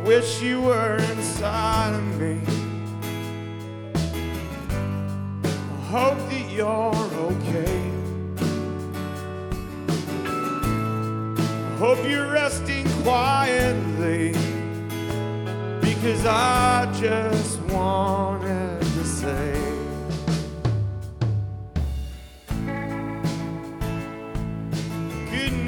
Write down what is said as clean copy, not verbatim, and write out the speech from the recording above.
wish you were inside of me. I hope that you're okay. I hope you're resting quietly, because I just want